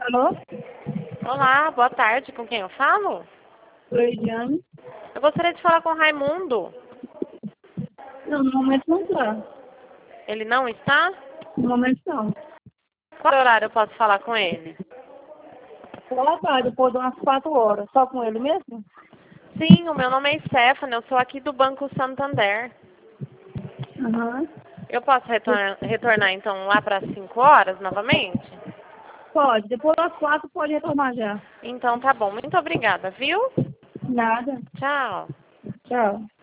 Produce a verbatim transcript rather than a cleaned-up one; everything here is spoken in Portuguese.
Alô? Olá, boa tarde. Com quem eu falo? Oi, Diane. Eu gostaria de falar com o Raimundo. Não, no momento não está. Ele não está? No momento não. Qual horário eu posso falar com ele? Lá vai, depois de umas quatro horas. Só com ele mesmo? Sim, o meu nome é Stephanie, eu sou aqui do Banco Santander. Aham. Eu posso retornar, retornar então lá para as cinco horas novamente? Pode. Depois das quatro pode retomar já. Então tá bom, muito obrigada, viu? Nada. Tchau. Tchau.